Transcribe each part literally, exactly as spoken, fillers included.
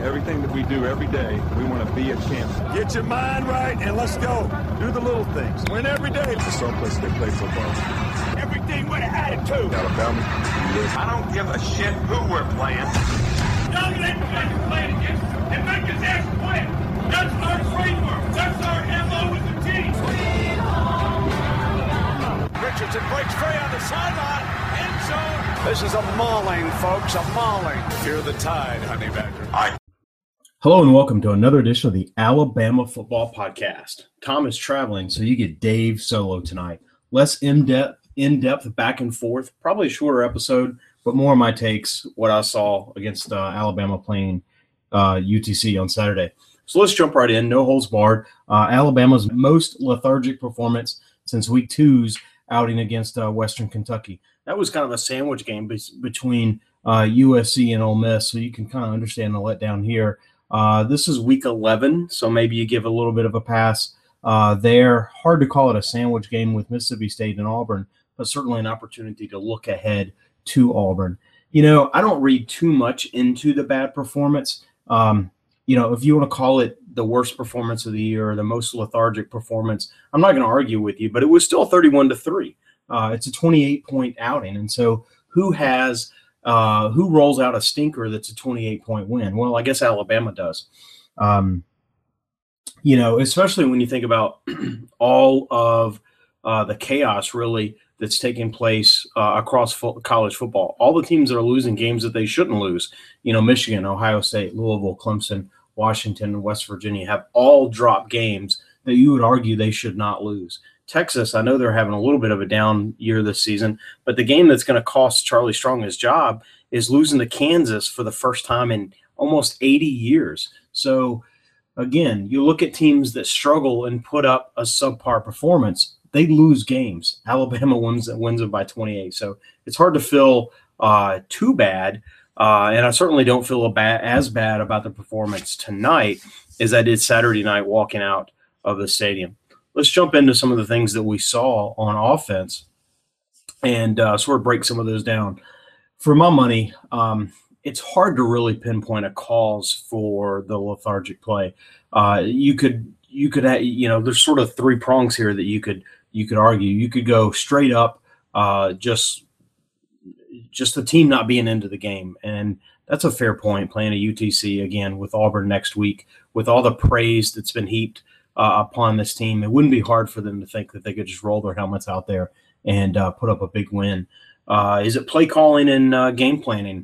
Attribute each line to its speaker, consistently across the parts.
Speaker 1: everything that we do every day, we want to be a champion.
Speaker 2: Get your mind right and let's go. Do the little things. Win every day.
Speaker 1: It's someplace they play football.
Speaker 2: Everything with an attitude.
Speaker 1: Alabama,
Speaker 3: I don't give a shit who we're playing.
Speaker 4: Dominate the guys we're playing against and make his ass quit. That's our trademark. That's our M O with the team.
Speaker 2: Richardson breaks free on the sideline. End zone. This is a mauling, folks, a mauling. Fear the tide, honey badger. I-
Speaker 5: Hello and welcome to another edition of the Alabama Football Podcast. Tom is traveling, so you get Dave solo tonight. Less in-depth, in-depth back and forth, probably a shorter episode, but more of my takes, what I saw against uh, Alabama playing uh, U T C on Saturday. So let's jump right in, no holds barred. Uh, Alabama's most lethargic performance since week two's outing against uh, Western Kentucky. That was kind of a sandwich game be- between uh, U S C and Ole Miss, so you can kind of understand the letdown here. Uh, this is week eleven, so maybe you give a little bit of a pass uh, there. Hard to call it a sandwich game with Mississippi State and Auburn, but certainly an opportunity to look ahead to Auburn. You know, I don't read too much into the bad performance. Um, you know, if you want to call it the worst performance of the year or the most lethargic performance, I'm not going to argue with you, but it was still thirty-one to three. Uh, it's a twenty-eight point outing, and so who has – Uh, who rolls out a stinker that's a twenty-eight point win? Well, I guess Alabama does. Um, you know, especially when you think about all of uh, the chaos really that's taking place uh, across fo- college football. All the teams that are losing games that they shouldn't lose, you know, Michigan, Ohio State, Louisville, Clemson, Washington, and West Virginia have all dropped games that you would argue they should not lose. Texas, I know they're having a little bit of a down year this season, but the game that's going to cost Charlie Strong his job is losing to Kansas for the first time in almost eighty years. So, again, you look at teams that struggle and put up a subpar performance, they lose games. Alabama wins, wins it by twenty-eight. So it's hard to feel uh, too bad, uh, and I certainly don't feel a bad, as bad about the performance tonight as I did Saturday night walking out of the stadium. Let's jump into some of the things that we saw on offense and uh, sort of break some of those down. For my money, um, it's hard to really pinpoint a cause for the lethargic play. Uh, you could, you could, ha- you know, there's sort of three prongs here that you could, you could argue. You could go straight up, uh, just, just the team not being into the game, and that's a fair point. Playing a U T C again with Auburn next week, with all the praise that's been heaped Uh, upon this team, it wouldn't be hard for them to think that they could just roll their helmets out there and uh, put up a big win. Uh, is it play calling and uh, game planning?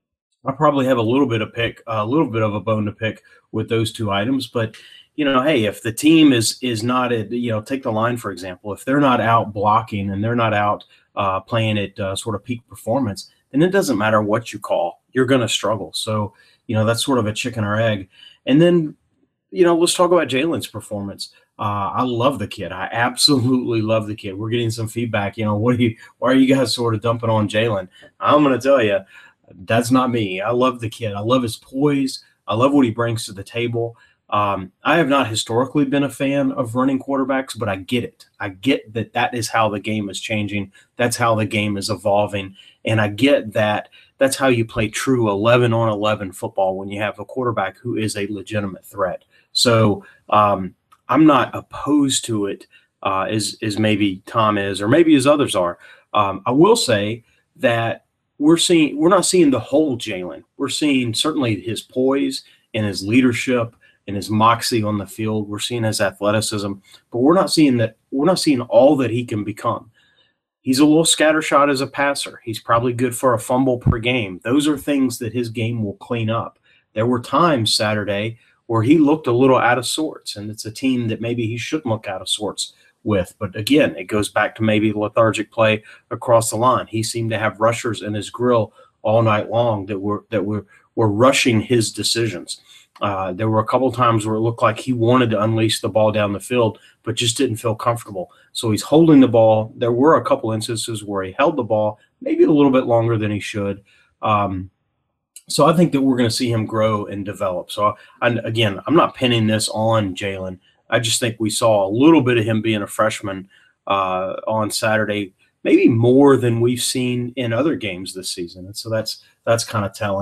Speaker 5: I probably have a little bit of pick, a little bit of a bone to pick with those two items. But you know, hey, if the team is is not at, you know, take the line for example, if they're not out blocking and they're not out uh, playing at uh, sort of peak performance, then it doesn't matter what you call, you're going to struggle. So you know, that's sort of a chicken or egg. And then, you know, let's talk about Jalen's performance. Uh, I love the kid. I absolutely love the kid. We're getting some feedback. You know, what are you? Why are you guys sort of dumping on Jalen? I'm going to tell you, that's not me. I love the kid. I love his poise. I love what he brings to the table. Um, I have not historically been a fan of running quarterbacks, but I get it. I get that that is how the game is changing. That's how the game is evolving. And I get that that's how you play true eleven on eleven football when you have a quarterback who is a legitimate threat. So um, I'm not opposed to it uh, as, as maybe Tom is, or maybe as others are. Um, I will say that we're seeing we're not seeing the whole Jalen. We're seeing certainly his poise and his leadership and his moxie on the field. We're seeing his athleticism, but we're not seeing that. We're not seeing all that he can become. He's a little scattershot as a passer. He's probably good for a fumble per game. Those are things that his game will clean up. There were times Saturday where he looked a little out of sorts, and it's a team that maybe he shouldn't look out of sorts with. But again, it goes back to maybe lethargic play across the line. He seemed to have rushers in his grill all night long that were that were were rushing his decisions. Uh, there were a couple times where it looked like he wanted to unleash the ball down the field, but just didn't feel comfortable. So he's holding the ball. There were a couple instances where he held the ball maybe a little bit longer than he should. Um, so I think that we're going to see him grow and develop. So, I, again, I'm not pinning this on Jalen. I just think we saw a little bit of him being a freshman uh, on Saturday, maybe more than we've seen in other games this season. And so that's that's kind of telling.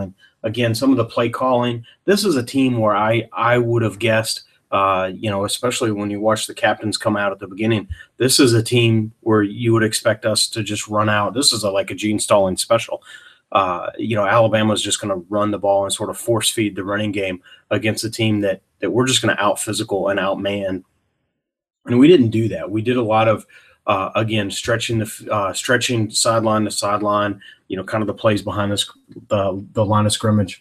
Speaker 5: again, some of the play calling. This is a team where I, I would have guessed, uh, you know, especially when you watch the captains come out at the beginning, this is a team where you would expect us to just run out. This is a, like a Gene Stallings special. Uh, you know, Alabama's just going to run the ball and sort of force feed the running game against a team that that we're just going to out physical and outman. And we didn't do that. We did a lot of, uh, again, stretching the uh, stretching sideline to sideline, you know, kind of the plays behind this, the, the line of scrimmage.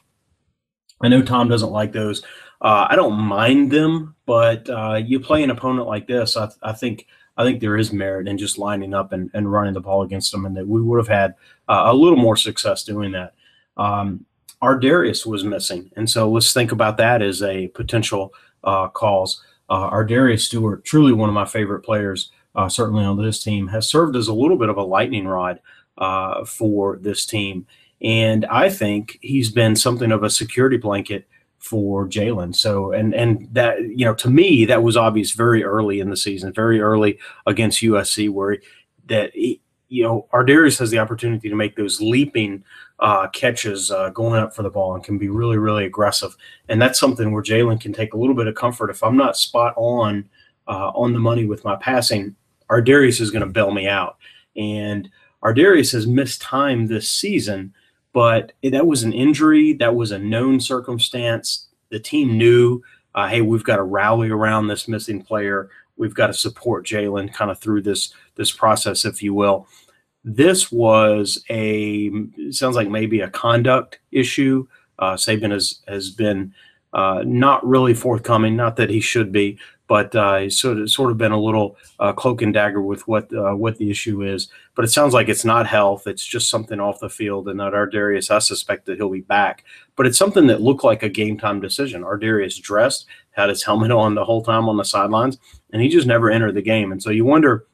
Speaker 5: I know Tom doesn't like those. Uh, I don't mind them, but uh, you play an opponent like this, I, I think I think there is merit in just lining up and, and running the ball against them, and that we would have had uh, a little more success doing that. Um, Ardarius was missing, and so let's think about that as a potential uh, cause. Uh, Ardarius Stewart, truly one of my favorite players, uh, certainly on this team, has served as a little bit of a lightning rod uh, for this team. And I think he's been something of a security blanket for Jalen. So, and and that, you know, to me, that was obvious very early in the season, very early against U S C, where that, he, you know, Ardarius has the opportunity to make those leaping uh, catches uh, going up for the ball and can be really, really aggressive. And that's something where Jalen can take a little bit of comfort. If I'm not spot on uh, on the money with my passing, Ardarius is going to bail me out. And Ardarius has missed time this season, but that was an injury. That was a known circumstance. The team knew, uh, hey, we've got to rally around this missing player. We've got to support Jalen kind of through this, this process, if you will. This was a – sounds like maybe a conduct issue. Uh, Saban has, has been uh, not really forthcoming, not that he should be, but uh, he's sort of, sort of been a little uh, cloak and dagger with what uh, what the issue is. But it sounds like it's not health. It's just something off the field. And that Ardarius, I suspect that he'll be back. But it's something that looked like a game-time decision. Ardarius dressed, had his helmet on the whole time on the sidelines, and he just never entered the game. And so you wonder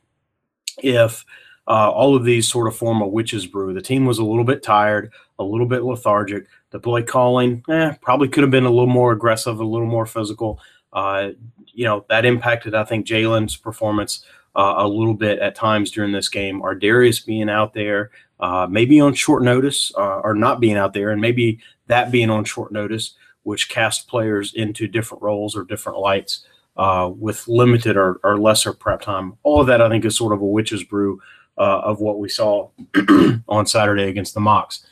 Speaker 5: if uh, all of these sort of form a witch's brew. The team was a little bit tired, a little bit lethargic. The play calling eh, probably could have been a little more aggressive, a little more physical. Uh, you know, that impacted, I think, Jalen's performance uh, a little bit at times during this game. Ardarius being out there, uh, maybe on short notice, uh, or not being out there, and maybe that being on short notice, which cast players into different roles or different lights uh, with limited or, or lesser prep time. All of that, I think, is sort of a witch's brew uh, of what we saw on Saturday against the Mocs.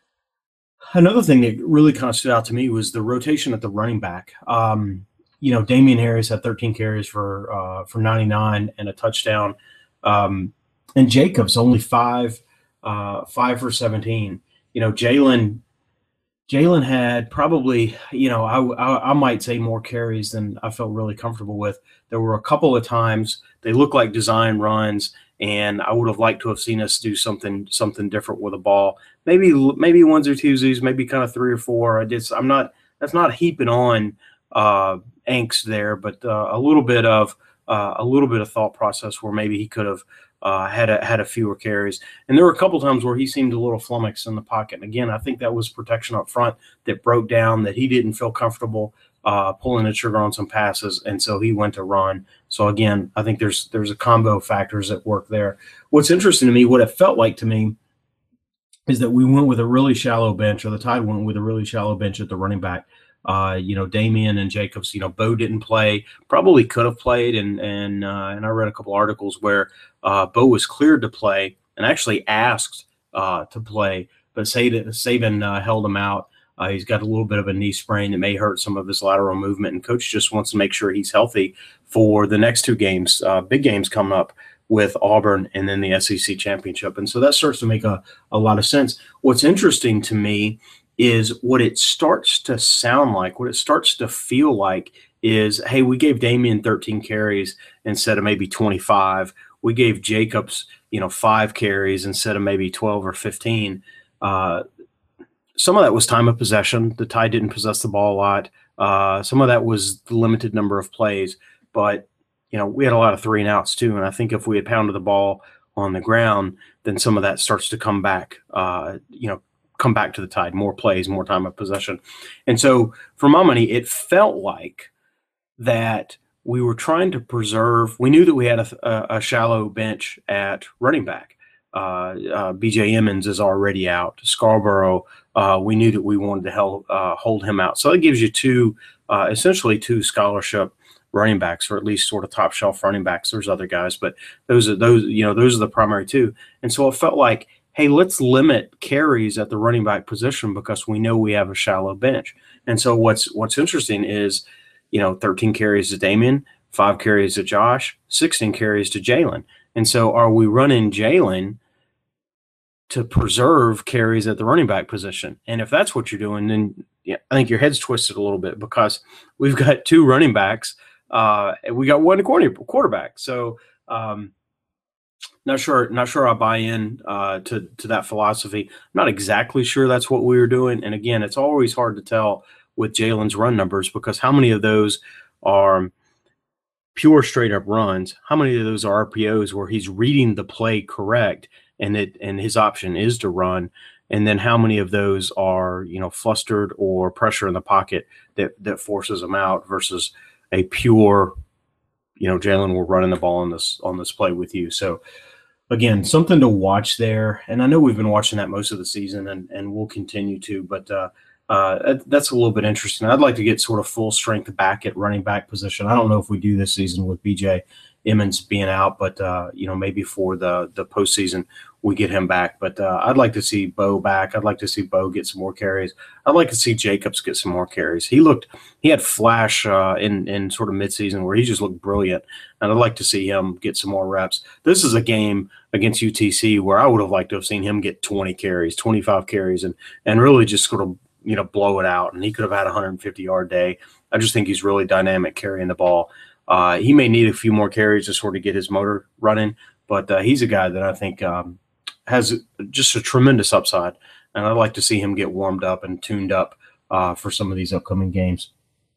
Speaker 5: Another thing that really kind of stood out to me was the rotation at the running back. Um, You know, Damian Harris had thirteen carries for uh, for ninety-nine and a touchdown, um, and Jacobs only five uh, five for seventeen. You know, Jalen Jalen had probably, you know, I, I I might say more carries than I felt really comfortable with. There were a couple of times they looked like design runs, and I would have liked to have seen us do something something different with a ball. Maybe maybe ones or twosies, maybe kind of three or four. I just I'm not that's not heaping on uh angst there, but uh, a little bit of uh, a little bit of thought process where maybe he could have uh, had a had a fewer carries. And there were a couple times where he seemed a little flummoxed in the pocket. And again, I think that was protection up front that broke down, that he didn't feel comfortable uh, pulling the trigger on some passes, and so he went to run. So again, I think there's there's a combo of factors at work there. What's interesting to me, what it felt like to me, is that we went with a really shallow bench, or the Tide went with a really shallow bench at the running back. Uh, you know, Damian and Jacobs, you know, Bo didn't play, probably could have played. And, and, uh, and I read a couple articles where uh, Bo was cleared to play and actually asked uh, to play, but Saban uh, held him out. Uh, he's got a little bit of a knee sprain that may hurt some of his lateral movement, and coach just wants to make sure he's healthy for the next two games, uh, big games coming up with Auburn and then the S E C championship. And so that starts to make a, a lot of sense. What's interesting to me is what it starts to sound like, what it starts to feel like is, hey, we gave Damian thirteen carries instead of maybe twenty-five. We gave Jacobs, you know, five carries instead of maybe twelve or fifteen. Uh, some of that was time of possession. The Tide didn't possess the ball a lot. Uh, some of that was the limited number of plays. But, you know, we had a lot of three and outs too. And I think if we had pounded the ball on the ground, then some of that starts to come back, uh, you know, come back to the Tide, more plays, more time of possession. And so for my money, it felt like that we were trying to preserve. We knew that we had a, a, a shallow bench at running back. Uh, uh, B J Emmons is already out. Scarborough uh, we knew that we wanted to help, uh, hold him out. So that gives you two, uh, essentially two scholarship running backs, or at least sort of top shelf running backs. There's other guys, but those are those, you know, those are the primary two. And so it felt like, hey, let's limit carries at the running back position because we know we have a shallow bench. And so what's what's interesting is, you know, thirteen carries to Damian, five carries to Josh, sixteen carries to Jalen. And so are we running Jalen to preserve carries at the running back position? And if that's what you're doing, then yeah, I think your head's twisted a little bit because we've got two running backs. Uh, we got one quarterback. So um, not sure, not sure I buy in uh, to, to that philosophy. I'm not exactly sure that's what we were doing. And again, it's always hard to tell with Jalen's run numbers because how many of those are pure straight up runs? How many of those are R P Os where he's reading the play correct and it, and his option is to run? And then how many of those are, you know, flustered or pressure in the pocket that, that forces them out versus a pure, you know, Jalen, we're running the ball on this, on this play with you. So again, something to watch there. And I know we've been watching that most of the season and, and we'll continue to, but uh, uh, that's a little bit interesting. I'd like to get sort of full strength back at running back position. I don't know if we do this season with B J Emmons being out, but uh, you know, maybe for the, the postseason we get him back. But uh, I'd like to see Bo back. I'd like to see Bo get some more carries. I'd like to see Jacobs get some more carries. He looked, he had flash uh, in in sort of midseason where he just looked brilliant, and I'd like to see him get some more reps. This is a game against U T C where I would have liked to have seen him get twenty carries, twenty-five carries, and and really just sort of, you know, blow it out. And he could have had a one hundred fifty yard day. I just think he's really dynamic carrying the ball. Uh, he may need a few more carries to sort of get his motor running, but uh, he's a guy that I think um, has just a tremendous upside, and I'd like to see him get warmed up and tuned up uh, for some of these upcoming games.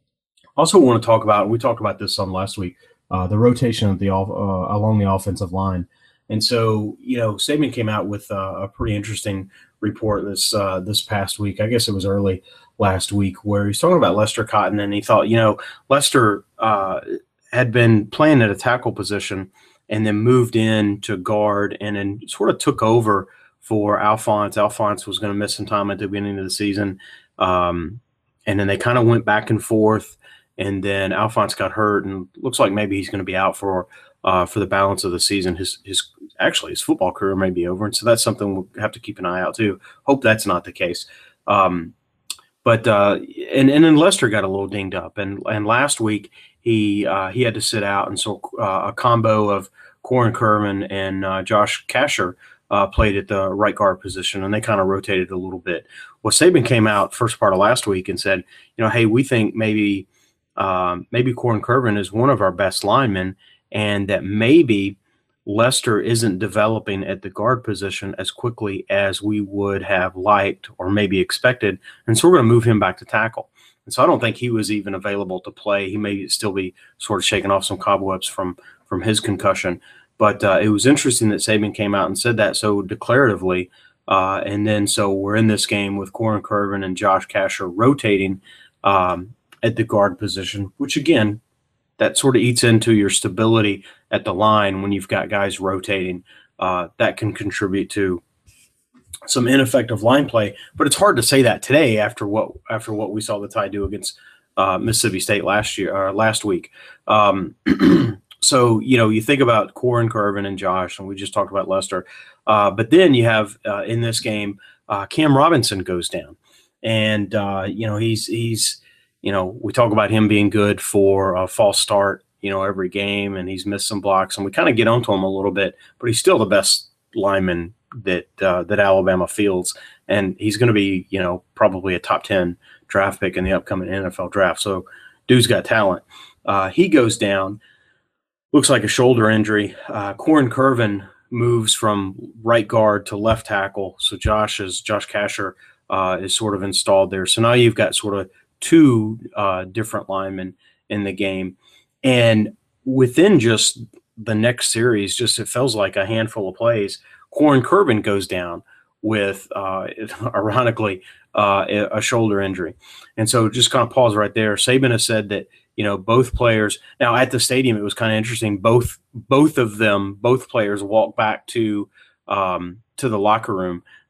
Speaker 5: Also want to talk about, we talked about this some last week, uh, the rotation of the uh, along the offensive line. And so, you know, Saban came out with uh, a pretty interesting report this uh, this past week. I guess it was early last week, where he's talking about Lester Cotton, and he thought, you know, Lester uh, had been playing at a tackle position and then moved in to guard and then sort of took over for Alphonse. Alphonse was going to miss some time at the beginning of the season. Um, and then they kind of went back and forth, and then Alphonse got hurt and looks like maybe he's going to be out for uh, for the balance of the season. His his actually his football career may be over, and so that's something we'll have to keep an eye out too. Hope that's not the case. Um, but uh, and and then Lester got a little dinged up, and and last week he uh, he had to sit out, and so uh, a combo of Corin Kerman and uh, Josh Kasher uh, played at the right guard position, and they kind of rotated a little bit. Well, Saban came out first part of last week and said, you know, hey, we think maybe um, maybe Corin Kerman is one of our best linemen, and that maybe Lester isn't developing at the guard position as quickly as we would have liked or maybe expected, and so we're going to move him back to tackle. And so I don't think he was even available to play. He may still be sort of shaking off some cobwebs from from his concussion. But uh, it was interesting that Saban came out and said that so declaratively. Uh, and then so we're in this game with Corin Kerman and Josh Kasher rotating um, at the guard position, which, again, that sort of eats into your stability at the line when you've got guys rotating. Uh, that can contribute to some ineffective line play. But it's hard to say that today after what after what we saw the Tide do against uh, Mississippi State last year or last week. Um, so, you know, you think about Corin Kerman and Josh, and we just talked about Lester. Uh, but then you have uh, in this game, uh, Cam Robinson goes down. And, uh, you know, he's he's – you know, we talk about him being good for a false start, you know, every game, and he's missed some blocks, and we kind of get onto him a little bit, but he's still the best lineman that uh, that Alabama fields, and he's going to be, you know, probably a top ten draft pick in the upcoming N F L draft. So, dude's got talent. Uh, he goes down, looks like a shoulder injury. Uh, Corin Kerman moves from right guard to left tackle, so Josh is Josh Kasher uh, is sort of installed there. So now you've got sort of two uh, different linemen in the game. And within just the next series, just it feels like a handful of plays, Corin Kerman goes down with, uh, ironically, uh, a shoulder injury. And so just kind of pause right there. Saban has said that, you know, both players – now at the stadium it was kind of interesting. Both both of them, both players walked back to um, to the locker room.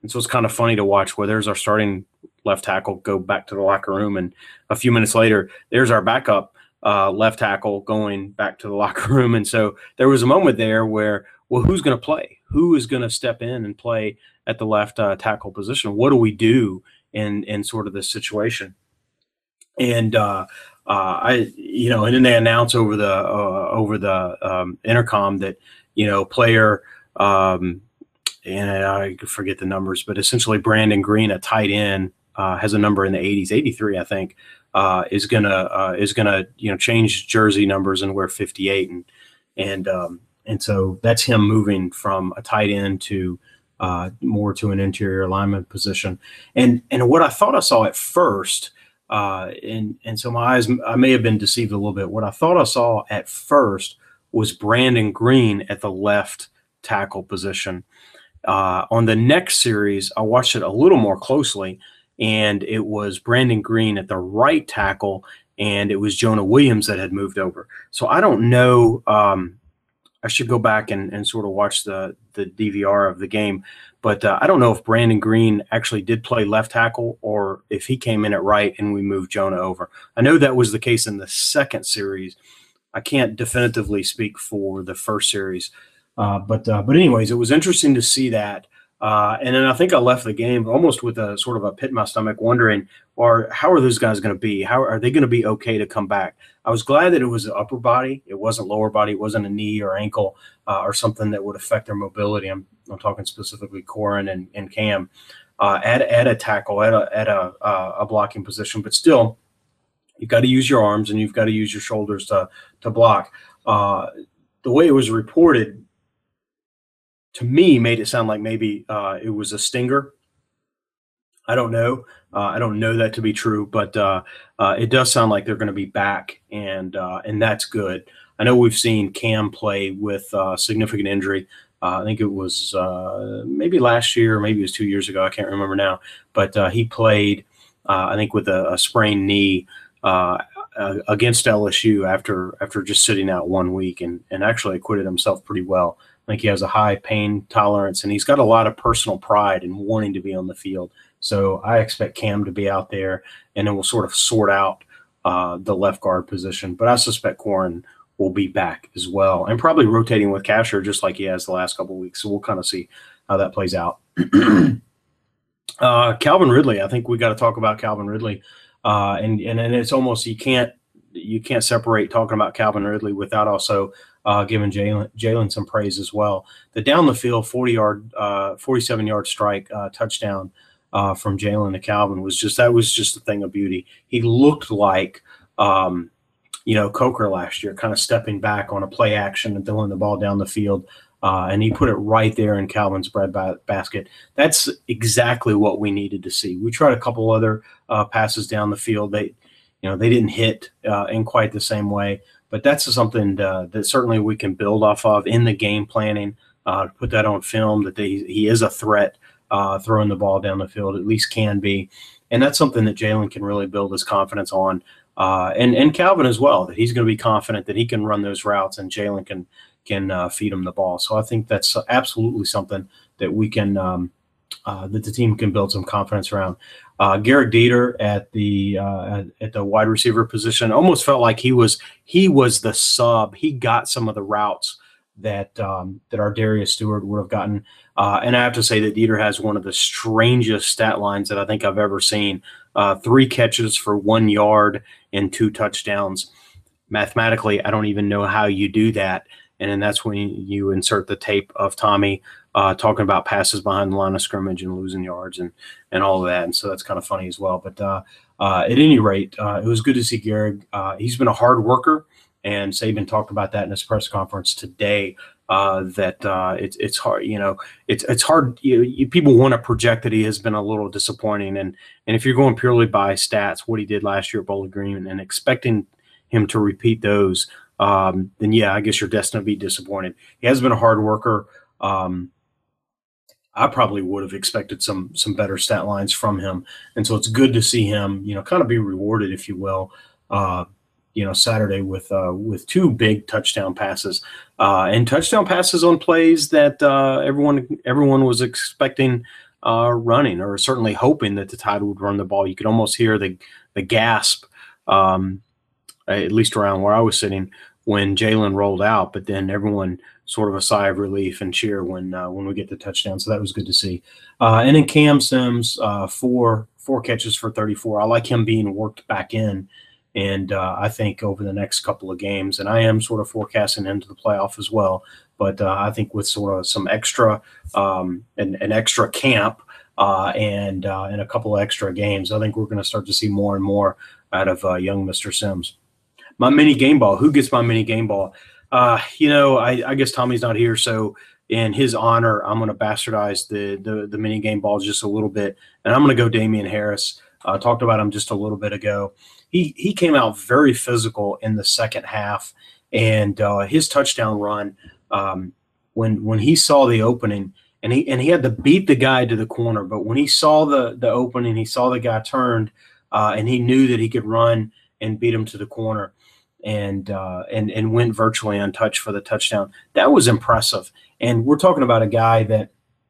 Speaker 5: And so it's kind of funny to watch where there's our starting left tackle go back to the locker room, and a few minutes later, there's our backup uh, left tackle going back to the locker room. And so there was a moment there where, well, who's going to play? Who is going to step in and play at the left uh, tackle position? What do we do in in sort of this situation? And uh, uh, I, you know, and then they announce over the uh, over the um, intercom that, you know, player, um, and I forget the numbers, but essentially Brandon Green, a tight end, uh, has a number in the eighties, eighty-three, I think, uh, is gonna uh, is gonna you know change jersey numbers and wear fifty-eight, and and um, and so that's him moving from a tight end to uh, more to an interior lineman position. And and what I thought I saw at first. Uh, and, and so my eyes, I may have been deceived a little bit. What I thought I saw at first was Brandon Green at the left tackle position. Uh, on the next series, I watched it a little more closely, and it was Brandon Green at the right tackle, and it was Jonah Williams that had moved over. So I don't know. Um, I should go back and, and sort of watch the, the D V R of the game. But uh, I don't know if Brandon Green actually did play left tackle or if he came in at right and we moved Jonah over. I know that was the case in the second series. I can't definitively speak for the first series. Uh, but uh, but anyways, it was interesting to see that. Uh, and then I think I left the game almost with a sort of a pit in my stomach wondering, or how are those guys going to be? How are they going to be okay to come back? I was glad that it was an upper body. It wasn't lower body. It wasn't a knee or ankle uh, or something that would affect their mobility. I'm, I'm talking specifically Corin and, and Cam uh, at, at a tackle, at a, at a, uh, a blocking position. But still, you've got to use your arms and you've got to use your shoulders to, to block. Uh, the way it was reported, to me, made it sound like maybe uh, it was a stinger. I don't know. Uh, I don't know that to be true, but uh, uh, it does sound like they're going to be back, and uh, and that's good. I know we've seen Cam play with uh, significant injury. Uh, I think it was uh, maybe last year, or maybe it was two years ago. I can't remember now, but uh, he played, uh, I think, with a, a sprained knee uh, uh, against L S U after after just sitting out one week, and and actually acquitted himself pretty well. I think he has a high pain tolerance, and he's got a lot of personal pride in wanting to be on the field. So I expect Cam to be out there, and then we'll sort of sort out uh, the left guard position. But I suspect Corin will be back as well, and probably rotating with Casher just like he has the last couple of weeks. So we'll kind of see how that plays out. uh, Calvin Ridley, I think we got to talk about Calvin Ridley, uh, and and and it's almost you can't you can't separate talking about Calvin Ridley without also uh, giving Jalen Jalen some praise as well. The down the field forty yard, uh, forty-seven yard strike uh, touchdown. Uh, from Jalen to Calvin was just that was just a thing of beauty. He looked like, um, you know, Coker last year, kind of stepping back on a play action and throwing the ball down the field, uh, and he put it right there in Calvin's bread ba- basket. That's exactly what we needed to see. We tried a couple other uh, passes down the field. They, you know, they didn't hit uh, in quite the same way, but that's something to, that certainly we can build off of in the game planning. Uh, put that on film that they, he is a threat. Uh, throwing the ball down the field, at least can be. And that's something that Jalen can really build his confidence on. Uh, and, and Calvin as well, that he's going to be confident that he can run those routes and Jalen can can uh, feed him the ball. So I think that's absolutely something that we can um, uh, that the team can build some confidence around. Uh, Garrett Dieter at the uh, at the wide receiver position almost felt like he was he was the sub. He got some of the routes that um, that our Darius Stewart would have gotten. Uh, and I have to say that Dieter has one of the strangest stat lines that I think I've ever seen. Uh, three catches for one yard and two touchdowns. Mathematically, I don't even know how you do that. And then that's when you insert the tape of Tommy uh, talking about passes behind the line of scrimmage and losing yards and, and all of that. And so that's kind of funny as well. But uh, uh, at any rate, uh, it was good to see Garrett. Uh, he's been a hard worker. And Saban talked about that in his press conference today, uh, that uh, it's it's hard, you know, it's it's hard. You, you, people want to project that he has been a little disappointing. And and if you're going purely by stats, what he did last year at Bowling Green and expecting him to repeat those, um, then, yeah, I guess you're destined to be disappointed. He has been a hard worker. Um, I probably would have expected some some better stat lines from him. And so it's good to see him, you know, kind of be rewarded, if you will, uh, you know, Saturday with uh, with two big touchdown passes uh, and touchdown passes on plays that uh, everyone everyone was expecting uh, running, or certainly hoping that the Tide would run the ball. You could almost hear the the gasp, um, at least around where I was sitting, when Jalen rolled out. But then everyone sort of a sigh of relief and cheer when uh, when we get the touchdown. So that was good to see. Uh, and then Cam Sims, uh, four four catches for thirty-four. I like him being worked back in. And uh, I think over the next couple of games, and I am sort of forecasting into the playoff as well, but uh, I think with sort of some extra, um, an, an extra camp uh, and uh, and a couple of extra games, I think we're going to start to see more and more out of uh, young Mister Sims. My mini game ball. Who gets my mini game ball? Uh, you know, I, I guess Tommy's not here, so in his honor, I'm going to bastardize the, the the mini game ball just a little bit, and I'm going to go Damian Harris. I uh, talked about him just a little bit ago. He he came out very physical in the second half, and uh, his touchdown run, um, when when he saw the opening, and he and he had to beat the guy to the corner, but when he saw the the opening, he saw the guy turned, uh, and he knew that he could run and beat him to the corner, and uh, and and went virtually untouched for the touchdown. That was impressive, and we're talking about a guy that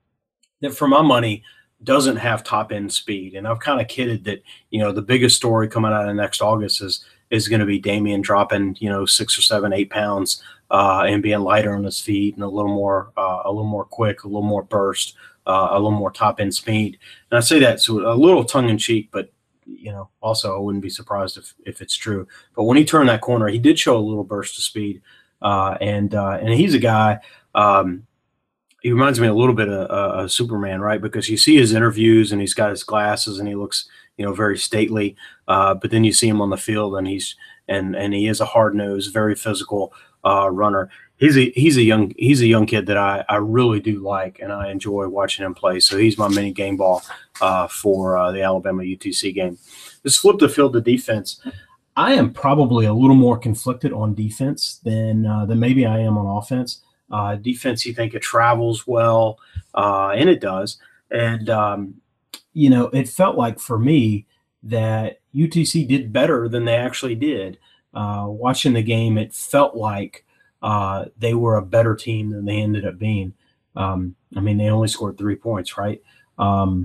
Speaker 5: that for my money doesn't have top end speed. And I've kind of kidded that, you know, the biggest story coming out of next August is, is going to be Damian dropping, you know, six or seven, eight pounds uh, and being lighter on his feet and a little more, uh, a little more quick, a little more burst, uh, a little more top end speed. And I say that so a little tongue in cheek, but, you know, also I wouldn't be surprised if, if it's true. But when he turned that corner, he did show a little burst of speed. Uh, and, uh, and he's a guy, um, he reminds me a little bit of uh, Superman, right? Because you see his interviews and he's got his glasses and he looks, you know, very stately. Uh, but then you see him on the field and he's and and he is a hard nosed, very physical uh, runner. He's a he's a young he's a young kid that I I really do like and I enjoy watching him play. So he's my mini game ball uh, for uh, the Alabama U T C game. Let's flip the field to defense. I am probably a little more conflicted on defense than uh, than maybe I am on offense. Uh, defense, you think it travels well, uh, and it does. And, um, you know, it felt like for me that U T C did better than they actually did. Uh, watching the game, it felt like uh, they were a better team than they ended up being. Um, I mean, they only scored three points, right? Um,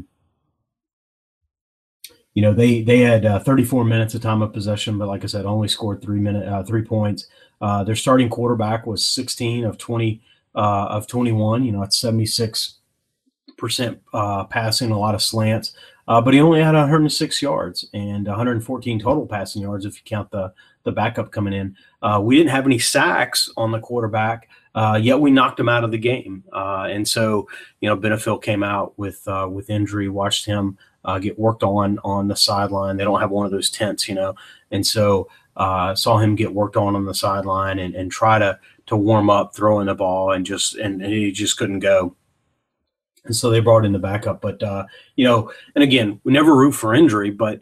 Speaker 5: you know, they they had uh, thirty-four minutes of time of possession, but like I said, only scored three minute uh, three points. Uh, their starting quarterback was sixteen of twenty uh, of twenty-one. You know, it's seventy-six percent uh, passing, a lot of slants, uh, but he only had one hundred six yards and one hundred fourteen total passing yards if you count the the backup coming in. Uh, we didn't have any sacks on the quarterback, uh, yet we knocked him out of the game. Uh, and so, you know, Benefiel came out with uh, with injury. Watched him uh, get worked on on the sideline. They don't have one of those tents, you know, and so. Uh, saw him get worked on on the sideline and, and try to to warm up throwing the ball and just and, and he just couldn't go. And so they brought in the backup. But, uh, you know, and again, we never root for injury, but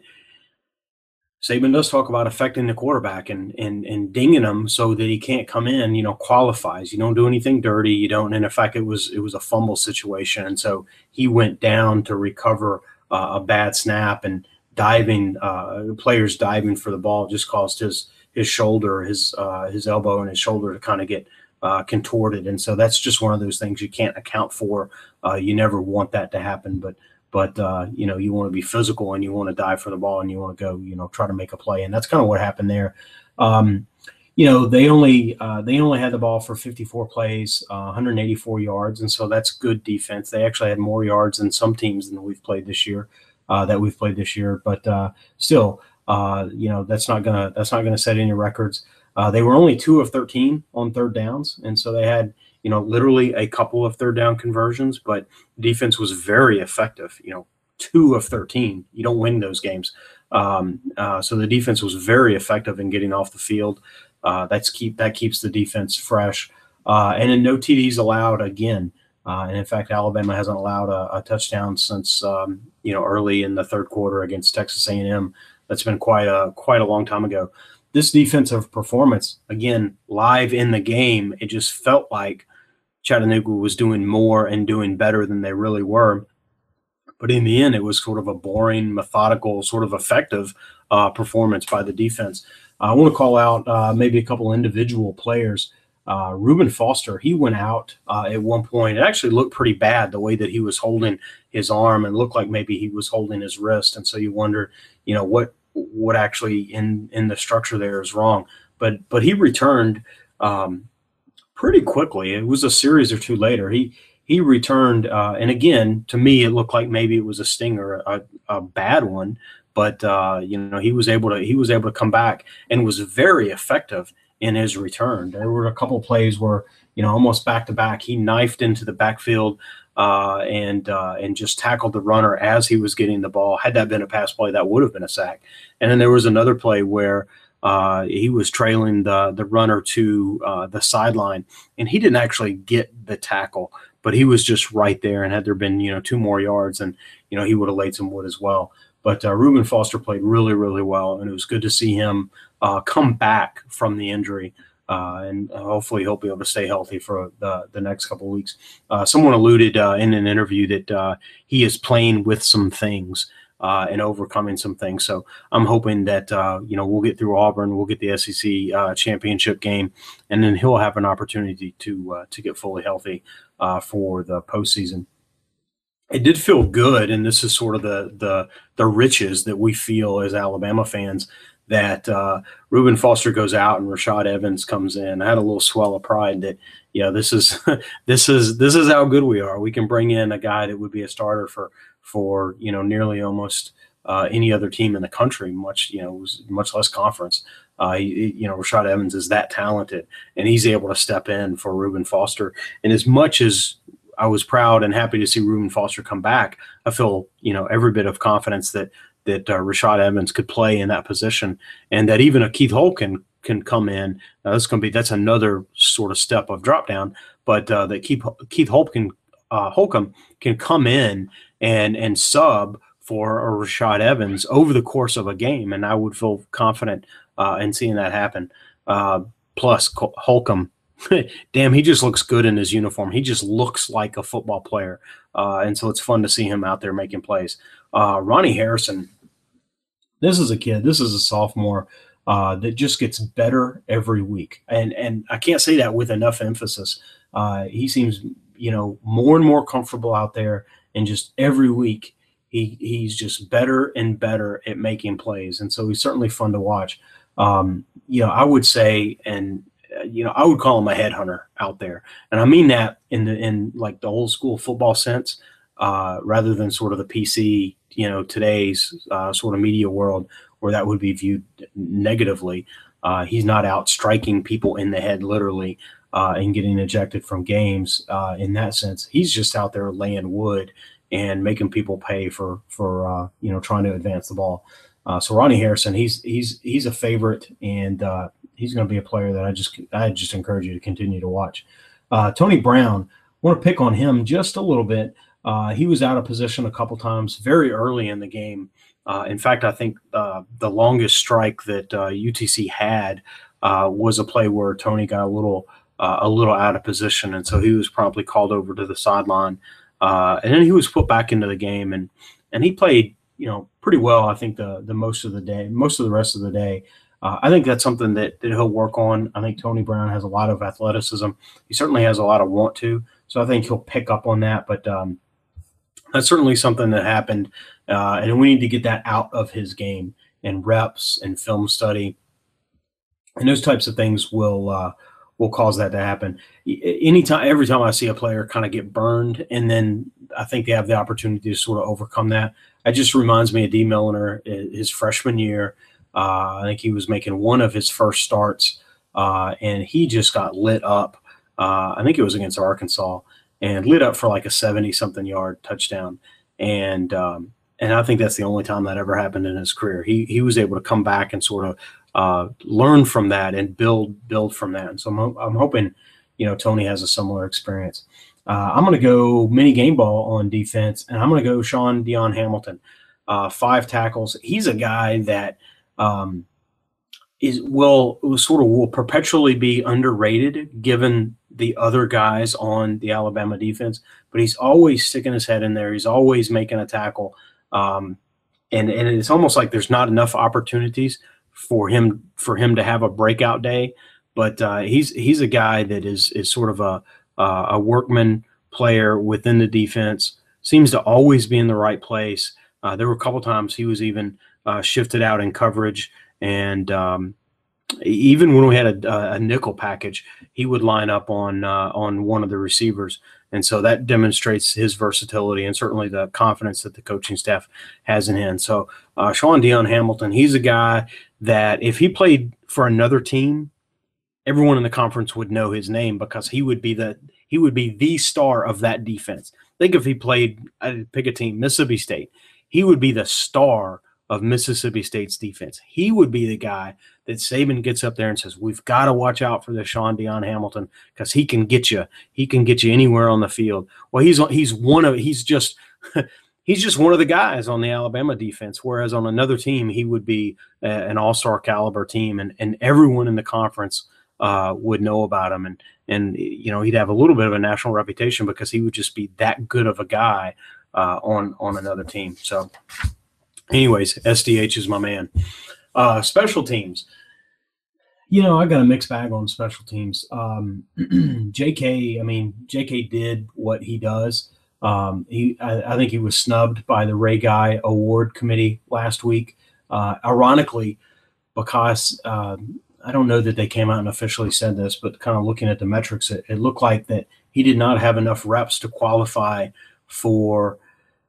Speaker 5: Saban does talk about affecting the quarterback and and and dinging him so that he can't come in, you know, qualifies. You don't do anything dirty. You don't. And in fact, it was it was a fumble situation. And so he went down to recover uh, a bad snap and diving uh, players diving for the ball just caused his his shoulder, his uh, his elbow and his shoulder to kind of get uh, contorted. And so that's just one of those things you can't account for. Uh, you never want that to happen, but but uh, you know, you want to be physical and you want to dive for the ball and you want to go, you know, try to make a play. And that's kind of what happened there. Um, you know, they only uh, they only had the ball for fifty-four plays, uh, one hundred eighty-four yards, and so that's good defense. They actually had more yards than some teams than we've played this year. Uh, that we've played this year, but uh, still, uh, you know, that's not gonna that's not gonna set any records. Uh, they were only two of thirteen on third downs, and so they had, you know, literally a couple of third down conversions, but defense was very effective. You know, two of thirteen, you don't win those games. Um, uh, so the defense was very effective in getting off the field. Uh, that's keep that keeps the defense fresh, uh, and then no T Ds allowed again. Uh, and in fact, Alabama hasn't allowed a, a touchdown since um, you know early in the third quarter against Texas A and M. That's been quite a quite a long time ago. This defensive performance, again, live in the game, it just felt like Chattanooga was doing more and doing better than they really were. But in the end, it was sort of a boring, methodical, sort of effective uh, performance by the defense. Uh, I want to call out uh, maybe a couple individual players. Uh, Reuben Foster, he went out uh, at one point. It actually looked pretty bad the way that he was holding his arm, and looked like maybe he was holding his wrist. And so you wonder, you know, what what actually in in the structure there is wrong. But but he returned um, pretty quickly. It was a series or two later. He he returned, uh, and again, to me, it looked like maybe it was a stinger, a, a bad one. But uh, you know, he was able to he was able to come back and was very effective in his return. There were a couple of plays where, you know, almost back to back, he knifed into the backfield uh, and uh, and just tackled the runner as he was getting the ball. Had that been a pass play, that would have been a sack. And then there was another play where uh, he was trailing the the runner to uh, the sideline, and he didn't actually get the tackle, but he was just right there. And had there been, you know, two more yards, and you know, he would have laid some wood as well. But uh, Reuben Foster played really, really well, and it was good to see him uh, come back from the injury, uh, and hopefully he'll be able to stay healthy for the, the next couple of weeks. Uh, someone alluded uh, in an interview that uh, he is playing with some things uh, and overcoming some things. So I'm hoping that uh, you know, we'll get through Auburn, we'll get the S E C uh, championship game, and then he'll have an opportunity to uh, to get fully healthy uh, for the postseason. It did feel good, and this is sort of the the the riches that we feel as Alabama fans, that uh, Reuben Foster goes out and Rashad Evans comes in. I had a little swell of pride that, yeah, this is this is this is how good we are. We can bring in a guy that would be a starter for for you know, nearly almost uh, any other team in the country, much you know much less conference. Uh, he, you know, Rashad Evans is that talented, and he's able to step in for Reuben Foster. And as much as I was proud and happy to see Reuben Foster come back, I feel, you know, every bit of confidence that that uh, Rashad Evans could play in that position, and that even a Keith Holcomb can come in. Now that's going to be that's another sort of step of drop down, but uh, that Keith Keith Holcomb uh, Holcomb can come in and and sub for a Rashad Evans over the course of a game, and I would feel confident uh, in seeing that happen. Uh, plus Holcomb. Damn, he just looks good in his uniform. He just looks like a football player. Uh, and so it's fun to see him out there making plays. Uh, Ronnie Harrison, this is a kid, this is a sophomore uh, that just gets better every week. And and I can't say that with enough emphasis. Uh, he seems, you know, more and more comfortable out there, and just every week he he's just better and better at making plays. And so he's certainly fun to watch. Um, you know, I would say, and you know, I would call him a headhunter out there. And I mean that in the, in like the old school football sense, uh, rather than sort of the P C, you know, today's uh, sort of media world where that would be viewed negatively. Uh, he's not out striking people in the head, literally, uh, and getting ejected from games uh, in that sense. He's just out there laying wood and making people pay for, for uh, you know, trying to advance the ball. Uh, so Ronnie Harrison, he's, he's, he's a favorite, and uh, he's going to be a player that I just I just encourage you to continue to watch. Uh, Tony Brown, I want to pick on him just a little bit. Uh, he was out of position a couple times very early in the game. Uh, in fact, I think uh, the longest strike that uh, U T C had uh, was a play where Tony got a little uh, a little out of position, and so he was promptly called over to the sideline. Uh, and then he was put back into the game, and and he played, you know, pretty well, I think, the the most of the day, most of the rest of the day. Uh, I think that's something that, that he'll work on. I think Tony Brown has a lot of athleticism. He certainly has a lot of want to, so I think he'll pick up on that. But um, that's certainly something that happened, uh, and we need to get that out of his game, and reps and film study, and those types of things will uh, will cause that to happen. Anytime, every time I see a player kind of get burned, and then I think they have the opportunity to sort of overcome that. It just reminds me of D. Milliner, his freshman year. Uh, I think he was making one of his first starts, uh, and he just got lit up. Uh, I think it was against Arkansas, and lit up for like a seventy-something yard touchdown. And um, and I think that's the only time that ever happened in his career. He he was able to come back and sort of uh, learn from that and build build from that. And so I'm, I'm hoping, you know, Tony has a similar experience. Uh, I'm going to go mini game ball on defense, and I'm going to go Sean Dion Hamilton, uh, five tackles. He's a guy that um, is will sort of will perpetually be underrated given the other guys on the Alabama defense, but he's always sticking his head in there. He's always making a tackle. Um, and, and it's almost like there's not enough opportunities for him, for him to have a breakout day, but uh, he's he's a guy that is is sort of a uh, a workman player within the defense. Seems to always be in the right place. Uh, there were a couple times he was even uh, shifted out in coverage, and um, even when we had a, a nickel package, he would line up on uh, on one of the receivers. And so that demonstrates his versatility and certainly the confidence that the coaching staff has in him. So uh, Shaun Dion Hamilton, he's a guy that if he played for another team, everyone in the conference would know his name because he would be the he would be the star of that defense. Think if he played, I'd pick a team, Mississippi State, he would be the star of Mississippi State's defense. He would be the guy that Saban gets up there and says, we've got to watch out for this Shaun Dion Hamilton because he can get you. He can get you anywhere on the field. Well, he's he's one of he's just he's just one of the guys on the Alabama defense, whereas on another team he would be a, an all-star caliber team, and and everyone in the conference uh, would know about him, and and you know he'd have a little bit of a national reputation because he would just be that good of a guy uh, on on another team. So. Anyways, S D H is my man. Uh, special teams. You know, I got a mixed bag on special teams. Um, J K, I mean, J K did what he does. Um, he, I, I think he was snubbed by the Ray Guy Award Committee last week. Uh, ironically, because uh, I don't know that they came out and officially said this, but kind of looking at the metrics, it, it looked like that he did not have enough reps to qualify for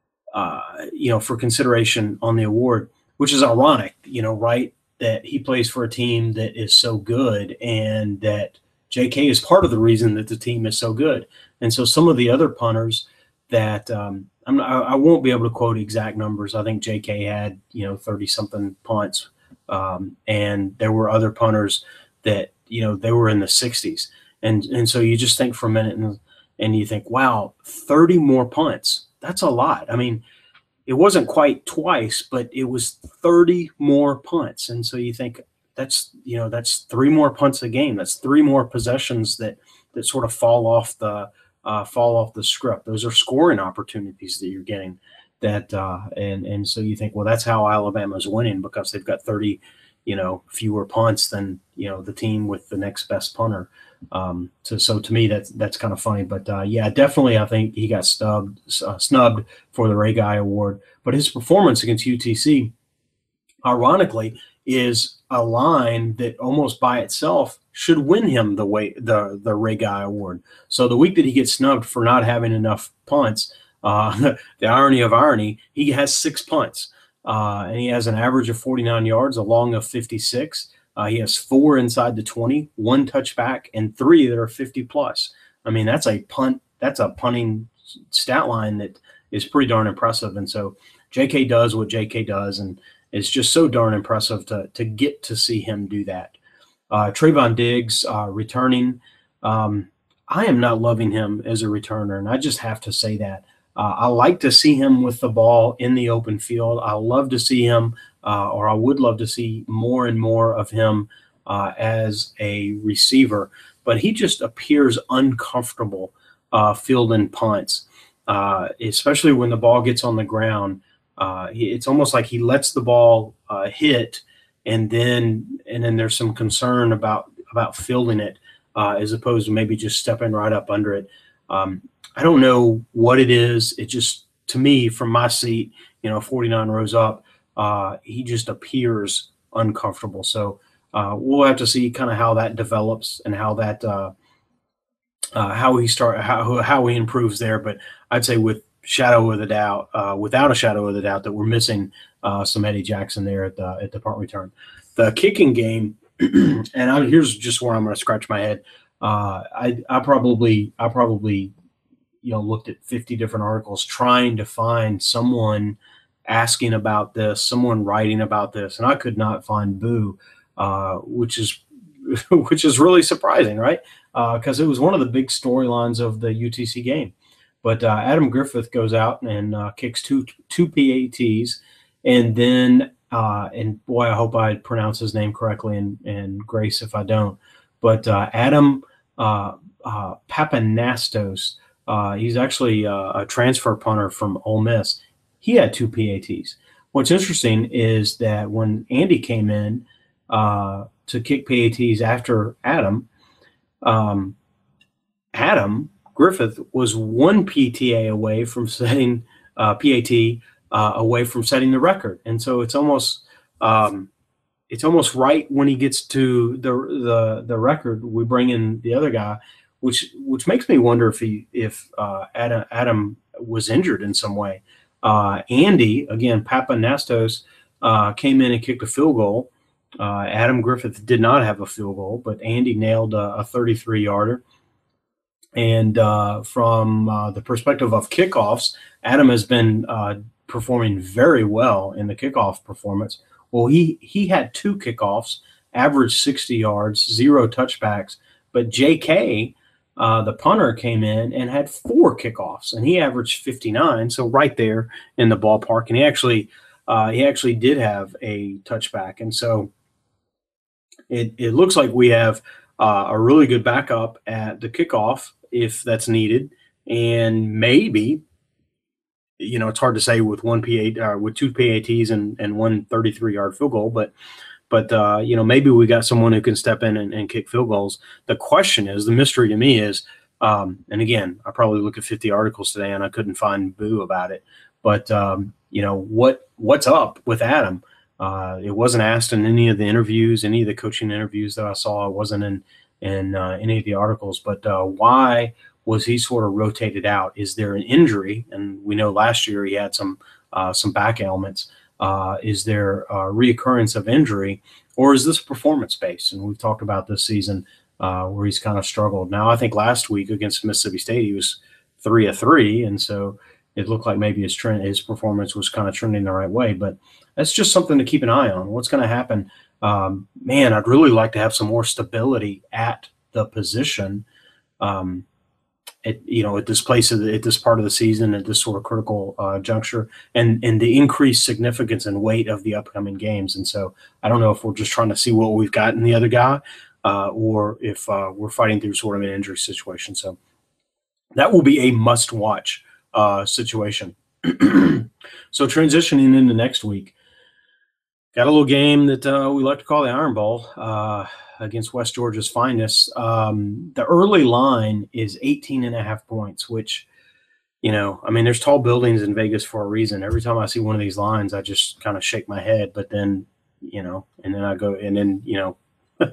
Speaker 5: Uh, you know, for consideration on the award, which is ironic, you know, right? That he plays for a team that is so good and that J K is part of the reason that the team is so good. And so some of the other punters that um, I'm not, I won't be able to quote exact numbers. I think J K had, you know, thirty something punts. Um, and there were other punters that, you know, they were in the sixties. And, and so you just think for a minute and, and you think, wow, thirty more punts. That's a lot. I mean, it wasn't quite twice, but it was thirty more punts. And so you think that's, you know, that's three more punts a game. That's three more possessions that, that sort of fall off the, uh, fall off the script. Those are scoring opportunities that you're getting that, uh, and, and so you think, well, that's how Alabama's winning because they've got thirty, you know, fewer punts than, you know, the team with the next best punter. Um, so, so to me, that's, that's kind of funny, but, uh, yeah, definitely. I think he got stubbed, uh, snubbed for the Ray Guy Award, but his performance against U T C, ironically, is a line that almost by itself should win him the way the, the Ray Guy Award. So the week that he gets snubbed for not having enough punts, uh, the irony of irony, he has six punts, uh, and he has an average of forty-nine yards, a long of fifty-six. Uh, he has four inside the twenty, one touchback, and three that are fifty plus. I mean, that's a punt. That's a punting stat line that is pretty darn impressive. And so J K does what J K does, and it's just so darn impressive to to get to see him do that. Uh, Trayvon Diggs uh, returning. Um, I am not loving him as a returner, and I just have to say that. Uh, I like to see him with the ball in the open field. I love to see him. Uh, or I would love to see more and more of him uh, as a receiver, but he just appears uncomfortable uh, fielding punts, uh, especially when the ball gets on the ground. Uh, he, it's almost like he lets the ball uh, hit, and then and then there's some concern about about fielding it uh, as opposed to maybe just stepping right up under it. Um, I don't know what it is. It just, to me, from my seat, you know, forty-nine rows up, Uh, he just appears uncomfortable. So uh, we'll have to see kind of how that develops and how that uh, uh, how he start how how he improves there. But I'd say with shadow of the doubt, uh, without a shadow of the doubt, that we're missing uh, some Eddie Jackson there at the at the punt return. The kicking game, and I, here's just where I'm going to scratch my head. Uh, I I probably I probably you know looked at fifty different articles trying to find someone asking about this, someone writing about this, and I could not find boo, uh, which is which is really surprising, right? Because uh, it was one of the big storylines of the U T C game. But uh, Adam Griffith goes out and uh, kicks two two P A Ts, and then uh, and boy, I hope I pronounce his name correctly, and and grace if I don't. But uh, Adam uh, uh, Papanastos, uh, he's actually uh, a transfer punter from Ole Miss. He had two P A Ts. What's interesting is that when Andy came in, uh, to kick P A Ts after Adam. Um, Adam Griffith was one P T A away from setting uh, P A T uh, away from setting the record, and so it's almost um, it's almost right when he gets to the the the record, we bring in the other guy, which which makes me wonder if he if uh, Adam Adam was injured in some way. Uh, Andy again, Papanastos uh, came in and kicked a field goal. Uh, Adam Griffith did not have a field goal, but Andy nailed a, a thirty-three yarder. And uh, from uh, the perspective of kickoffs, Adam has been uh, performing very well in the kickoff performance. Well, he he had two kickoffs, averaged sixty yards, zero touchbacks. But J K, uh, the punter, came in and had four kickoffs, and he averaged fifty-nine, so right there in the ballpark. And he actually uh, he actually did have a touchback, and so it it looks like we have uh, a really good backup at the kickoff if that's needed, and maybe, you know, it's hard to say with one P A T or with two P A Ts and, and one thirty-three yard field goal, but but uh, you know, maybe we got someone who can step in and, and kick field goals. The question is, the mystery to me is, um, and again, I probably look at fifty articles today and I couldn't find boo about it, but um, you know, what what's up with Adam? Uh, it wasn't asked in any of the interviews, any of the coaching interviews that I saw. It wasn't in in uh, any of the articles, but uh, why was he sort of rotated out? Is there an injury? And we know last year he had some uh, some back ailments. Uh, is there a reoccurrence of injury, or is this performance based? And we've talked about this season uh, where he's kind of struggled. Now, I think last week against Mississippi State he was three of three, and so it looked like maybe his trend, his performance was kind of trending the right way. But that's just something to keep an eye on. What's going to happen? Um, man, I'd really like to have some more stability at the position. Um, At, you know, at this place of the, at this part of the season, at this sort of critical uh, juncture, and and the increased significance and weight of the upcoming games. And so I don't know if we're just trying to see what we've got in the other guy, uh, or if uh, we're fighting through sort of an injury situation. So that will be a must-watch uh, situation. So transitioning into next week, got a little game that uh, we like to call the Iron Bowl. Uh, against West Georgia's finest. Um, the early line is eighteen and a half points, which, you know, I mean, there's tall buildings in Vegas for a reason. Every time I see one of these lines, I just kind of shake my head, but then, you know, and then I go, and then, you know,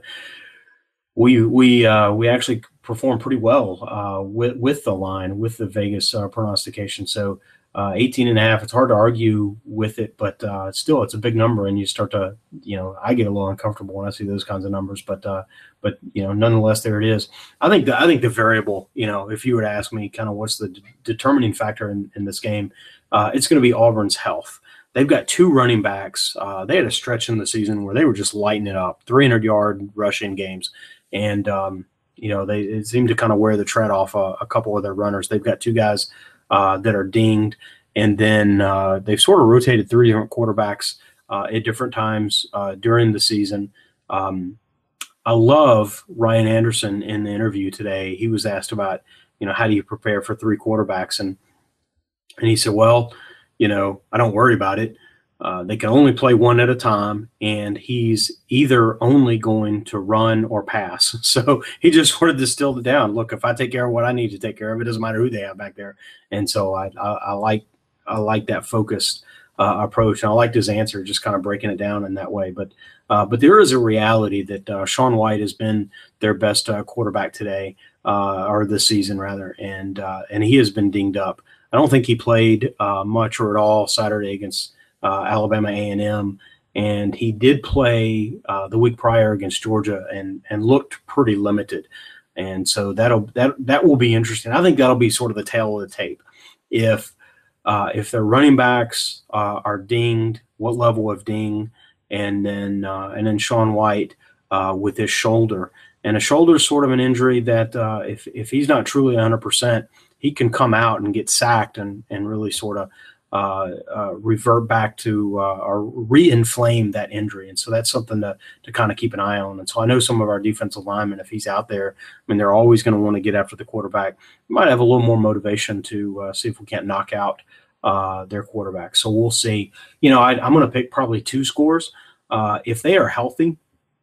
Speaker 5: we, we, uh, we actually perform pretty well uh, with, with the line, with the Vegas uh, prognostication. So uh, eighteen and a half, it's hard to argue with it, but uh, still it's a big number, and you start to, you know, I get a little uncomfortable when I see those kinds of numbers, but, uh, but, you know, nonetheless, there it is. I think the, I think the variable, you know, if you were to ask me kind of what's the d- determining factor in, in this game, uh, it's going to be Auburn's health. They've got two running backs. Uh, they had a stretch in the season where they were just lighting it up, three hundred yard rushing games. And, um, you know, they it seemed to kind of wear the tread off a, a couple of their runners. They've got two guys uh, that are dinged. And then uh, they've sort of rotated three different quarterbacks uh, at different times uh, during the season. Um, I love Ryan Anderson in the interview today. He was asked about, you know, how do you prepare for three quarterbacks? And and he said, well, you know, I don't worry about it. Uh, they can only play one at a time, and he's either only going to run or pass. So he just sort of distilled it down. Look, if I take care of what I need to take care of, it doesn't matter who they have back there. And so I, I, I like I like that focused uh, approach, and I liked his answer, just kind of breaking it down in that way. But uh, but there is a reality that uh, Sean White has been their best uh, quarterback today, uh, or this season rather, and uh, and he has been dinged up. I don't think he played uh, much or at all Saturday against uh, Alabama A and M, and he did play uh, the week prior against Georgia and and looked pretty limited. And so that'll that that will be interesting. I think that'll be sort of the tail of the tape. If uh, if their running backs uh, are dinged, what level of ding, and then uh, and then Sean White uh, with his shoulder. And a shoulder is sort of an injury that uh, if if he's not truly one hundred percent, he can come out and get sacked and and really sort of uh, uh, revert back to uh, or re-inflame that injury. And so that's something to to kind of keep an eye on. And so I know some of our defensive linemen, if he's out there, I mean, they're always going to want to get after the quarterback. We might have a little more motivation to uh, see if we can't knock out uh, their quarterback. So we'll see. You know, I, I'm going to pick probably two scores. Uh, if they are healthy,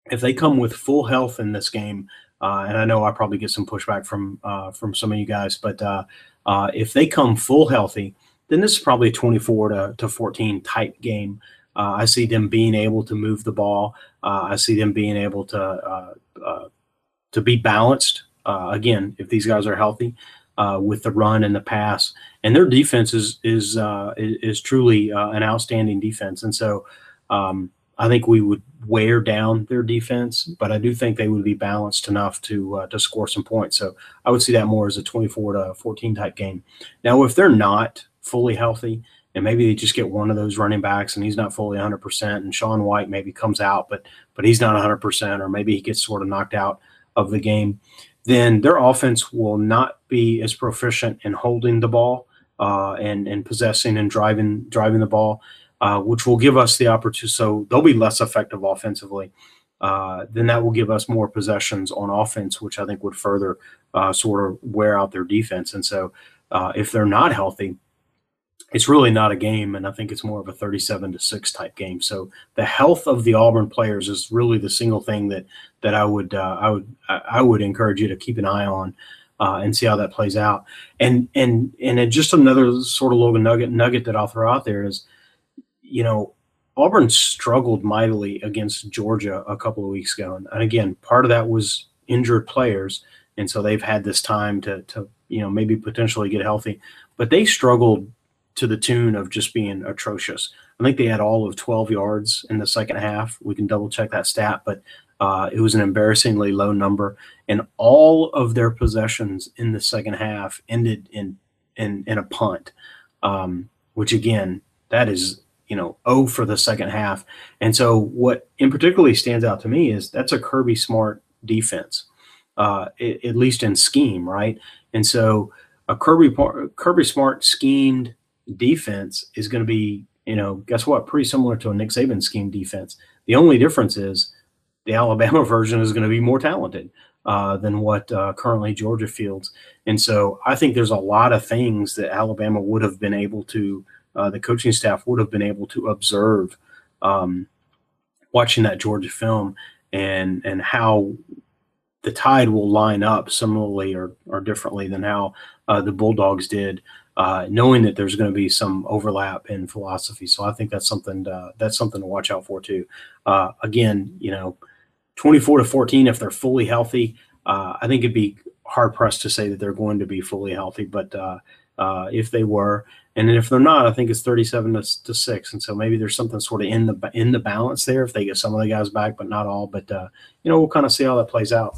Speaker 5: if they come with full health in this game, uh, and I know I probably get some pushback from uh, from some of you guys, but uh, uh, if they come full healthy, then this is probably a twenty-four to fourteen type game. Uh, I see them being able to move the ball. Uh, I see them being able to uh, uh, to be balanced. Uh, again, if these guys are healthy, uh, with the run and the pass, and their defense is is uh, is, is truly uh, an outstanding defense. And so um, I think we would wear down their defense, but I do think they would be balanced enough to uh, to score some points. So I would see that more as a twenty-four to fourteen type game. Now, if they're not fully healthy, and maybe they just get one of those running backs and he's not fully one hundred percent, and Sean White maybe comes out, but but he's not one hundred percent, or maybe he gets sort of knocked out of the game, then their offense will not be as proficient in holding the ball uh, and, and possessing and driving driving the ball, uh, which will give us the opportunity. So they'll be less effective offensively. Uh, then that will give us more possessions on offense, which I think would further uh, sort of wear out their defense. And so uh, if they're not healthy, it's really not a game, and I think it's more of a thirty-seven to six type game. So the health of the Auburn players is really the single thing that that I would uh, I would I would encourage you to keep an eye on uh, and see how that plays out. And and and just another sort of little nugget nugget that I'll throw out there is, you know, Auburn struggled mightily against Georgia a couple of weeks ago, and, and again, part of that was injured players, and so they've had this time to to you know maybe potentially get healthy, but they struggled to the tune of just being atrocious. I think they had all of twelve yards in the second half. We can double check that stat, but uh, it was an embarrassingly low number. And all of their possessions in the second half ended in in, in a punt, um, which again, that is, you know, oh for the second half. And so what in particularly stands out to me is that's a Kirby Smart defense, uh, it, at least in scheme, right? And so a Kirby Kirby Smart schemed defense is going to be, you know, guess what? Pretty similar to a Nick Saban scheme defense. The only difference is the Alabama version is going to be more talented uh, than what uh, currently Georgia fields. And so I think there's a lot of things that Alabama would have been able to, uh, the coaching staff would have been able to observe um, watching that Georgia film, and and how the Tide will line up similarly or, or differently than how uh, the Bulldogs did, uh, knowing that there's going to be some overlap in philosophy. So I think that's something to, that's something to watch out for too. Uh, again, you know, twenty-four to fourteen, if they're fully healthy, uh, I think it'd be hard pressed to say that they're going to be fully healthy, but uh, uh, if they were, and then if they're not, I think it's thirty-seven to six. And so maybe there's something sort of in the, in the balance there if they get some of the guys back, but not all. But, uh, you know, we'll kind of see how that plays out.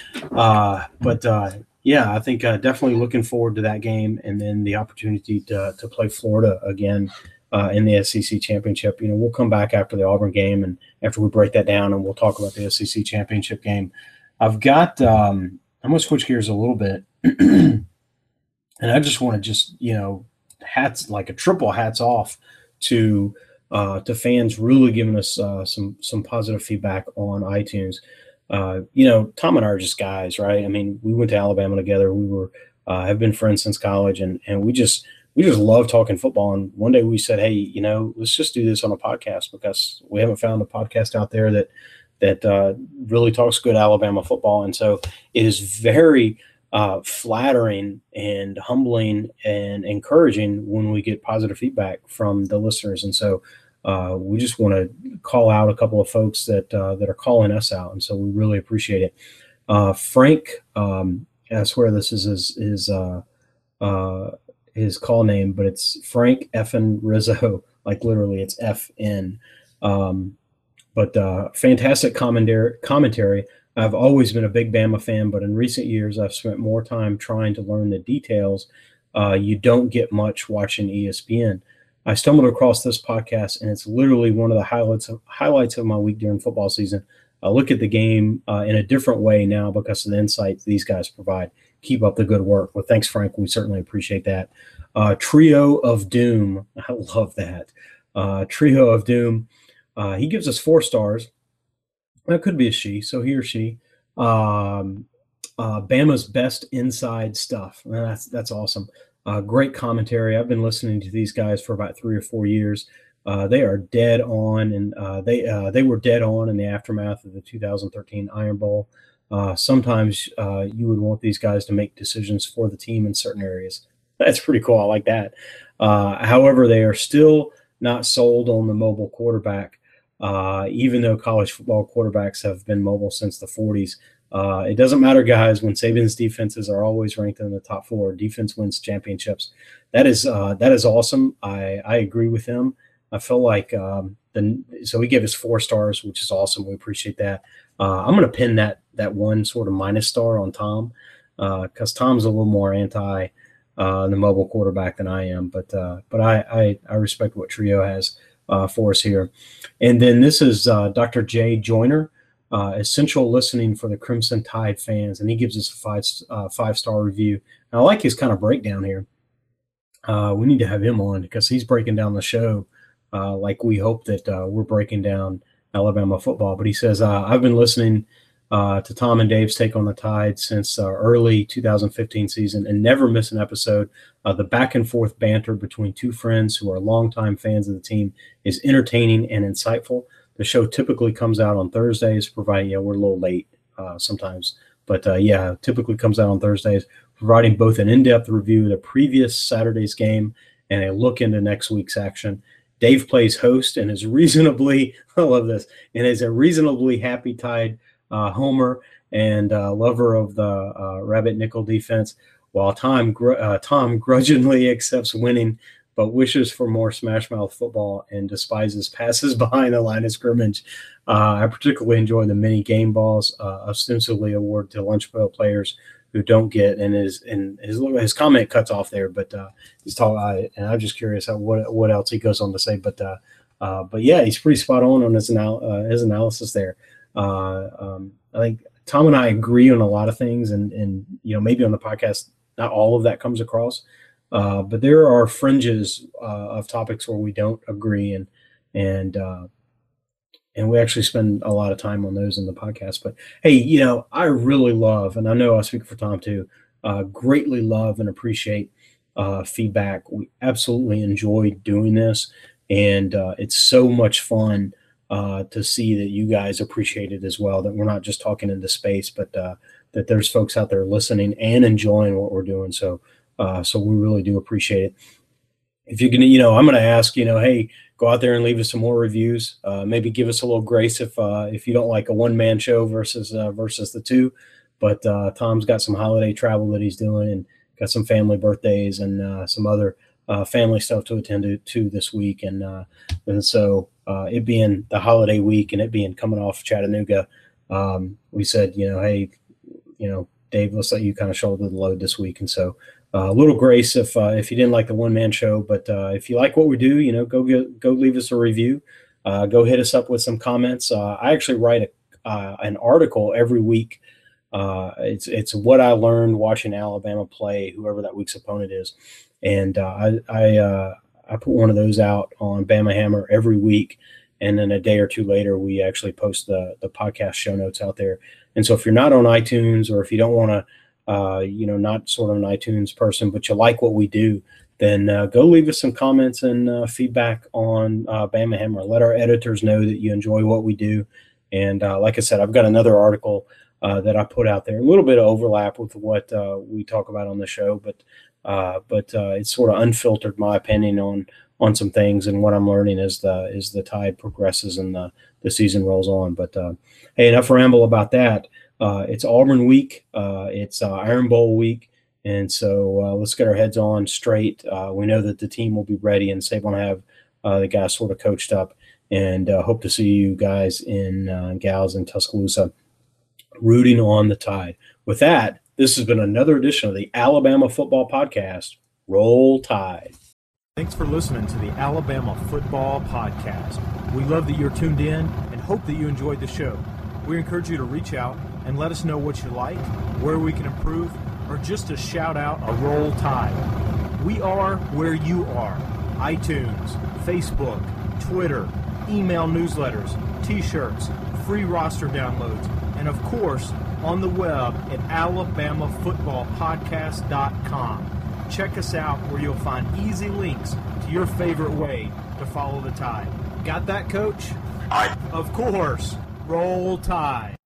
Speaker 5: Uh, but, uh, yeah, I think uh, definitely looking forward to that game, and then the opportunity to, to play Florida again uh, in the S E C championship. You know, we'll come back after the Auburn game and after we break that down, and we'll talk about the S E C championship game. I've got um, – I'm going to switch gears a little bit, and I just want to just, you know, hats like a triple hats off to uh, to fans really giving us uh, some some positive feedback on iTunes. Uh, you know, Tom and I are just guys, right? I mean, we went to Alabama together. We were uh, have been friends since college, and and we just we just love talking football. And one day we said, hey, you know, let's just do this on a podcast, because we haven't found a podcast out there that that uh, really talks good Alabama football. And so it is very Uh, flattering and humbling and encouraging when we get positive feedback from the listeners. And so uh, we just want to call out a couple of folks that uh, that are calling us out. And so we really appreciate it. Uh, Frank, um, I swear this is his, his, uh, uh, his call name, but it's Frank Effin Rizzo, like literally it's F N. Um, but uh, fantastic commentary commentary. I've always been a big Bama fan, but in recent years, I've spent more time trying to learn the details. Uh, you don't get much watching E S P N. I stumbled across this podcast, and it's literally one of the highlights of, highlights of my week during football season. I look at the game uh, in a different way now because of the insights these guys provide. Keep up the good work. Well, thanks, Frank. We certainly appreciate that. Uh, Trio of Doom. I love that. Uh, Trio of Doom. Uh, he gives us four stars. That could be a she, so he or she. Um, uh, Bama's best inside stuff. That's that's awesome. Uh, great commentary. I've been listening to these guys for about three or four years. Uh, they are dead on, and uh, they uh, they were dead on in the aftermath of the two thousand thirteen Iron Bowl. Uh, sometimes uh, you would want these guys to make decisions for the team in certain areas. That's pretty cool. I like that. Uh, however, they are still not sold on the mobile quarterback, uh, even though college football quarterbacks have been mobile since the forties. Uh, it doesn't matter, guys, when Saban's defenses are always ranked in the top four. Defense wins championships. That is uh, that is awesome. I, I agree with him. I feel like um, the so he gave us four stars, which is awesome. We appreciate that. Uh, I'm going to pin that that one sort of minus star on Tom because uh, Tom's a little more anti uh, the mobile quarterback than I am. But uh, but I, I I respect what Trio has uh, for us here. And then this is uh, Doctor Jay Joyner. Uh, essential listening for the Crimson Tide fans, and he gives us a five uh, five star review. And I like his kind of breakdown here. Uh, we need to have him on because he's breaking down the show uh, like we hope that uh, we're breaking down Alabama football. But he says, uh, I've been listening uh, to Tom and Dave's take on the Tide since uh, early two thousand fifteen season and never miss an episode. Uh, the back and forth banter between two friends who are longtime fans of the team is entertaining and insightful. The show typically comes out on Thursdays, providing, yeah, we're a little late uh, sometimes, but uh, yeah, typically comes out on Thursdays, providing both an in-depth review of the previous Saturday's game and a look into next week's action. Dave plays host and is reasonably, I love this, and is a reasonably happy Tide uh, homer and uh, lover of the uh, Rabbit Nickel defense, while Tom, gr- uh, Tom grudgingly accepts winning but wishes for more smash mouth football and despises passes behind the line of scrimmage. Uh, I particularly enjoy the mini game balls, uh, ostensibly awarded to lunch pail players who don't get. And his and his his comment cuts off there, but uh, he's talking. Uh, and I'm just curious how, what what else he goes on to say. But uh, uh, but yeah, he's pretty spot on on his anal- uh, his analysis there. Uh, um, I think Tom and I agree on a lot of things, and and you know maybe on the podcast not all of that comes across. Uh, but there are fringes uh, of topics where we don't agree, and and uh, and we actually spend a lot of time on those in the podcast. But hey, you know, I really love, and I know I speak for Tom too, uh, greatly love and appreciate uh, feedback. We absolutely enjoy doing this, and uh, it's so much fun uh, to see that you guys appreciate it as well. That we're not just talking into space, but uh, that there's folks out there listening and enjoying what we're doing. So. Uh, so we really do appreciate it. If you're going to, you know, I'm going to ask, you know, hey, go out there and leave us some more reviews. Uh, maybe give us a little grace if uh, if you don't like a one-man show versus uh, versus the two. But uh, Tom's got some holiday travel that he's doing and got some family birthdays and uh, some other uh, family stuff to attend to, to this week. And, uh, and so uh, it being the holiday week and it being coming off Chattanooga, um, we said, you know, hey, you know, Dave, let's let you kind of shoulder the load this week. And so Uh, a little grace if uh, if you didn't like the one-man show, but uh, if you like what we do, you know, go get, go leave us a review. Uh, go hit us up with some comments. Uh, I actually write a, uh, an article every week. Uh, it's it's what I learned watching Alabama play, whoever that week's opponent is, and uh, I I, uh, I put one of those out on Bama Hammer every week, and then a day or two later we actually post the the podcast show notes out there. And so if you're not on iTunes or if you don't want to Uh, you know, not sort of an iTunes person, but you like what we do, then uh, go leave us some comments and uh, feedback on uh, Bama Hammer. Let our editors know that you enjoy what we do. And uh, like I said, I've got another article uh, that I put out there, a little bit of overlap with what uh, we talk about on the show, but uh, but uh, it's sort of unfiltered my opinion on on some things and what I'm learning as the as the Tide progresses and the, the season rolls on. But uh, hey, enough ramble about that. Uh, it's Auburn week. Uh, it's uh, Iron Bowl week. And so uh, let's get our heads on straight. Uh, we know that the team will be ready and Saban will have uh, the guys sort of coached up, and uh, hope to see you guys in uh, gals in Tuscaloosa rooting on the Tide. With that, this has been another edition of the Alabama Football Podcast. Roll Tide.
Speaker 6: Thanks for listening to the Alabama Football Podcast. We love that you're tuned in and hope that you enjoyed the show. We encourage you to reach out and let us know what you like, where we can improve, or just to shout out a Roll Tide. We are where you are. iTunes, Facebook, Twitter, email newsletters, t-shirts, free roster downloads, and of course, on the web at alabama football podcast dot com. Check us out where you'll find easy links to your favorite way to to follow the Tide. Got that, Coach?
Speaker 3: Aye.
Speaker 6: Of course. Roll Tide.